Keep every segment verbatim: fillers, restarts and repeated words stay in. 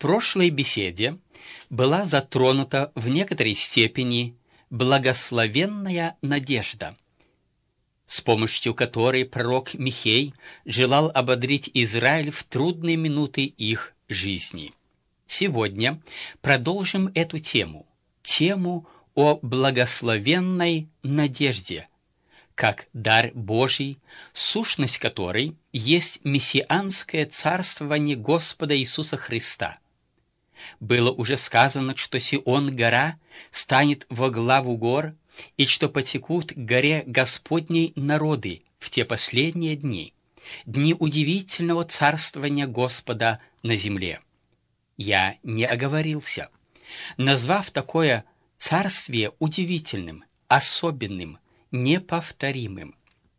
прошлой беседе была затронута в некоторой степени благословенная надежда, с помощью которой пророк Михей желал ободрить Израиль в трудные минуты их жизни. Сегодня продолжим эту тему, тему о благословенной надежде, как дар Божий, сущность которой есть мессианское царствование Господа Иисуса Христа. Было уже сказано, что Сион-гора станет во главу гор, и что потекут к горе Господней народы в те последние дни, дни удивительного царствования Господа на земле. Я не оговорился, назвав такое царствие удивительным, особенным, неповторимым.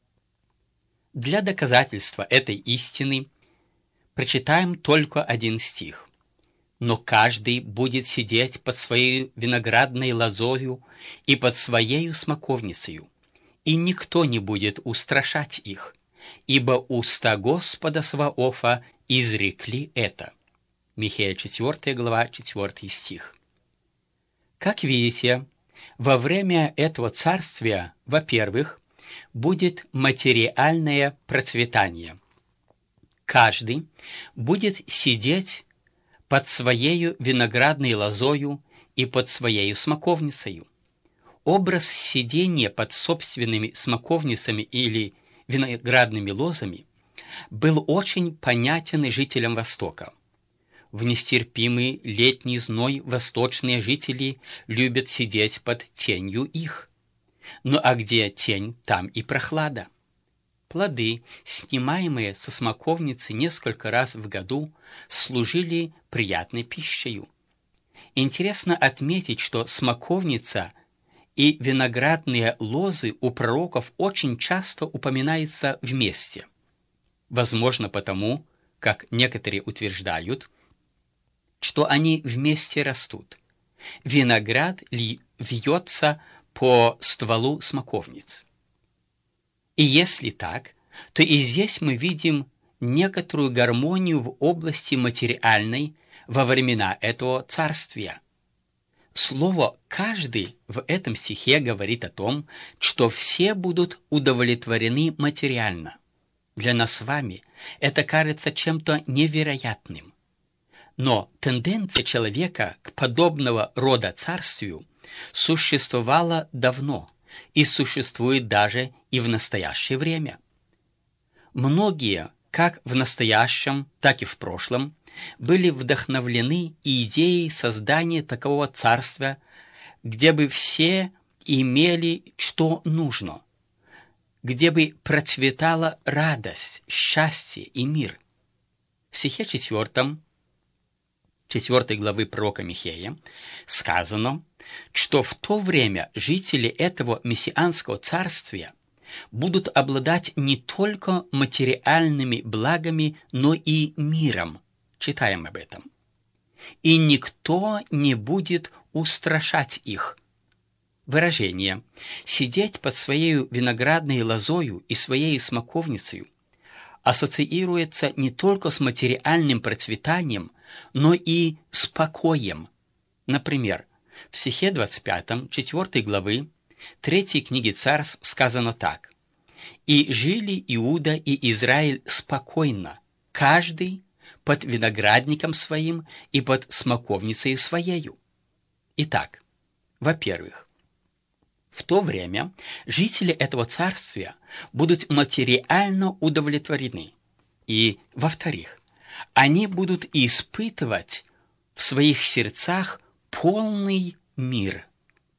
Для доказательства этой истины прочитаем только один стих. «Но каждый будет сидеть под своей виноградной лозою и под своею смоковницею, и никто не будет устрашать их, ибо уста Господа Саваофа изрекли это». Михея четвёртая глава, четвёртый стих. Как видите, во время этого царствия, во-первых, будет материальное процветание. Каждый будет сидеть под своею виноградной лозою и под своею смоковницею. Образ сидения под собственными смоковницами или виноградными лозами был очень понятен жителям Востока. В нестерпимый летний зной восточные жители любят сидеть под тенью их. Ну а где тень, там и прохлада. Плоды, снимаемые со смоковницы несколько раз в году, служили приятной пищей. Интересно отметить, что смоковница и виноградные лозы у пророков очень часто упоминаются вместе. Возможно, потому, как некоторые утверждают, что они вместе растут. Виноград ли вьется по стволу смоковниц. И если так, то и здесь мы видим некоторую гармонию в области материальной во времена этого царствия. Слово «каждый» в этом стихе говорит о том, что все будут удовлетворены материально. Для нас с вами это кажется чем-то невероятным. Но тенденция человека к подобного рода царствию существовала давно и существует даже и в настоящее время. Многие, как в настоящем, так и в прошлом, были вдохновлены идеей создания такого царства, где бы все имели, что нужно, где бы процветала радость, счастье и мир. В стихе четвертом, четвёртой главы пророка Михея сказано, что в то время жители этого мессианского царствия будут обладать не только материальными благами, но и миром. Читаем об этом. «И никто не будет устрашать их». Выражение «сидеть под своей виноградной лозою и своей смоковницей» ассоциируется не только с материальным процветанием, но и с покоем. Например, в стихе двадцать пятом, четвёртой главы, третьей книги Царств сказано так: «И жили Иуда и Израиль спокойно, каждый под виноградником своим и под смоковницей своею». Итак, во-первых, в то время жители этого царствия будут материально удовлетворены. И, во-вторых, они будут испытывать в своих сердцах полный мир.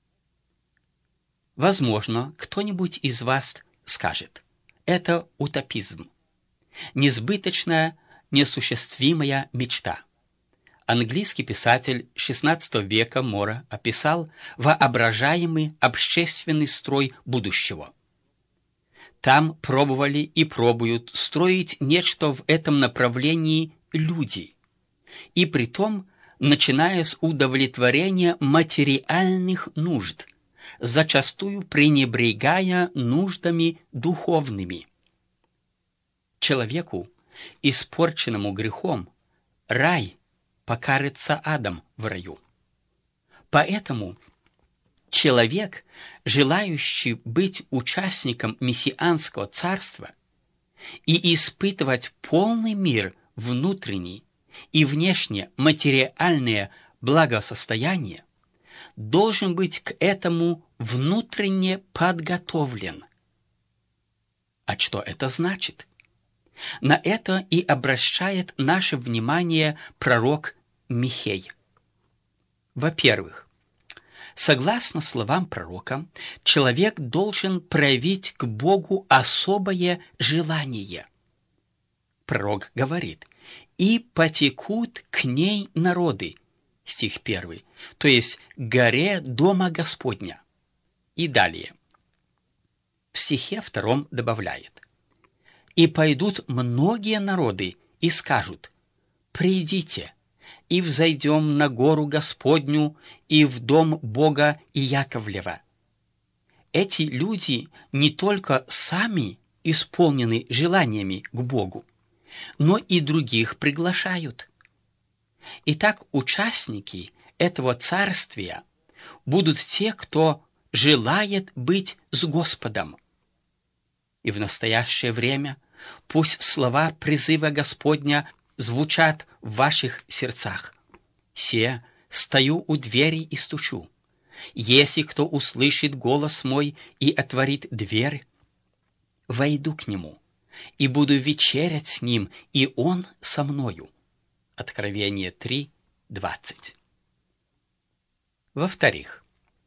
Возможно, кто-нибудь из вас скажет: это утопизм, несбыточная, неосуществимая мечта. Английский писатель шестнадцатого века Мора описал воображаемый общественный строй будущего. Там пробовали и пробуют строить нечто в этом направлении люди, и притом начиная с удовлетворения материальных нужд, зачастую пренебрегая нуждами духовными. Человеку, испорченному грехом, рай покарится адом в раю. Поэтому человек, желающий быть участником мессианского царства и испытывать полный мир внутренний и внешне материальное благосостояние, должен быть к этому внутренне подготовлен. А что это значит? На это и обращает наше внимание пророк Михей. Во-первых, согласно словам пророка, человек должен проявить к Богу особое желание. Пророк говорит: «И потекут к ней народы», стих первый, то есть к горе дома Господня. И далее. В стихе втором добавляет: «И пойдут многие народы и скажут: придите, и взойдем на гору Господню и в дом Бога Иаковлева». Эти люди не только сами исполнены желаниями к Богу, но и других приглашают. Итак, участники этого царствия будут те, кто желает быть с Господом. И в настоящее время пусть слова призыва Господня звучат в ваших сердцах. «Се, стою у двери и стучу. Если кто услышит голос мой и отворит дверь, войду к нему, и буду вечерять с ним, и он со мною». Откровение три, двадцать. Во-вторых,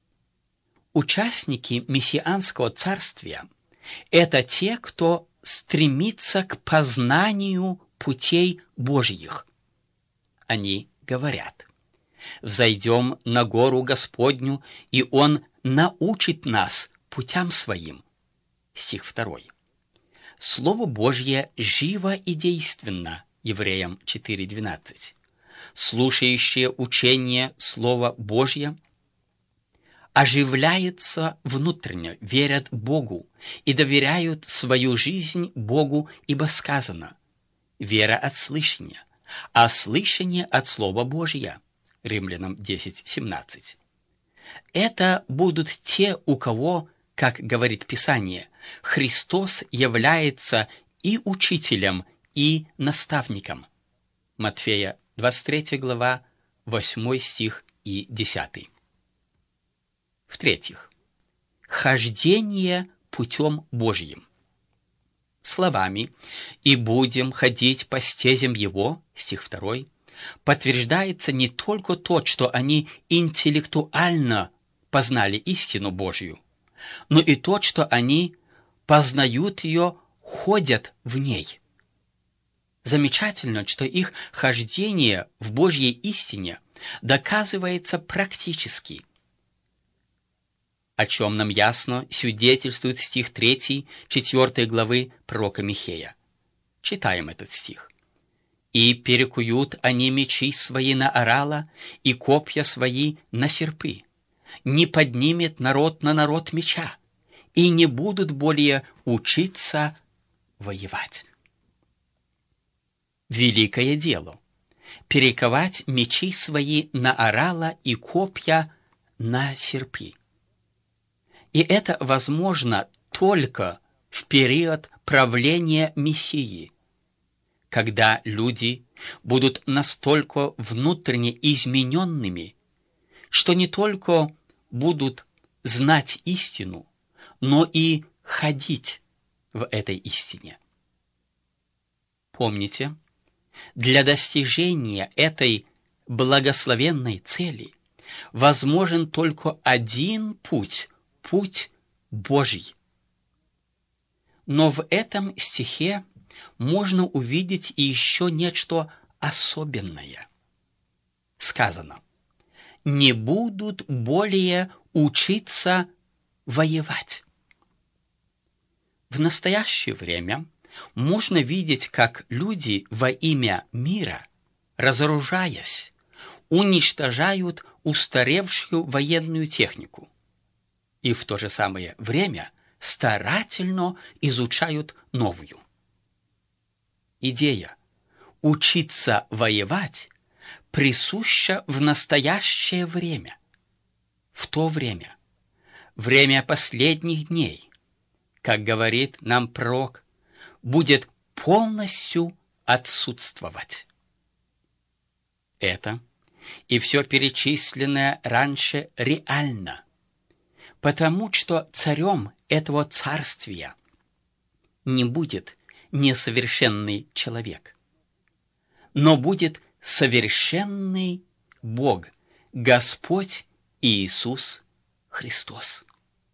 участники мессианского царствия – это те, кто стремится к познанию путей Божьих. Они говорят: «Взойдем на гору Господню, и Он научит нас путям Своим». Стих второй. Слово Божье живо и действенно. Евреям четыре, двенадцать. Слушающие учение Слова Божье оживляются внутренне, верят Богу и доверяют свою жизнь Богу, ибо сказано: «Вера от слышания, а слышание от Слова Божья». Римлянам десять, семнадцать. Это будут те, у кого, как говорит Писание, Христос является и учителем, и наставником. Матфея двадцать третья глава, восьмой стих и десятый. В-третьих, хождение путем Божьим. Словами «и будем ходить по стезям Его», стих второй, подтверждается не только то, что они интеллектуально познали истину Божью, но и то, что они познают ее, ходят в ней. Замечательно, что их хождение в Божьей истине доказывается практически, о чем нам ясно свидетельствует стих третий, четвёртой главы пророка Михея. Читаем этот стих. «И перекуют они мечи свои на орала, и копья свои на серпы. Не поднимет народ на народ меча, и не будут более учиться воевать». Великое дело – перековать мечи свои на орала и копья на серпы. И это возможно только в период правления Мессии, когда люди будут настолько внутренне измененными, что не только будут знать истину, но и ходить в этой истине. Помните, для достижения этой благословенной цели возможен только один путь – путь Божий. Но в этом стихе можно увидеть и еще нечто особенное. Сказано: «Не будут более учиться воевать». В настоящее время можно видеть, как люди во имя мира, разоружаясь, уничтожают устаревшую военную технику и в то же самое время старательно изучают новую. Идея учиться воевать присуща в настоящее время, в то время, время последних дней, как говорит нам пророк, будет полностью отсутствовать. Это и все перечисленное раньше реально, потому что царем этого царствия не будет несовершенный человек, но будет совершенный Бог, Господь Иисус Христос.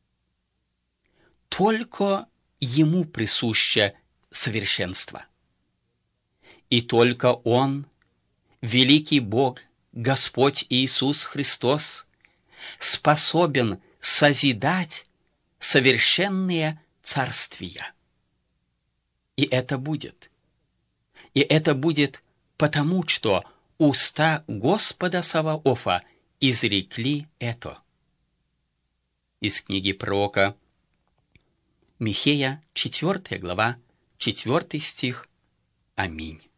Только Ему присуще совершенство. И только Он, великий Бог, Господь Иисус Христос, способен созидать совершенные царствия. И это будет. И это будет потому, что уста Господа Саваофа изрекли это. Из книги пророка Михея, четвёртая глава, четвёртый стих. Аминь.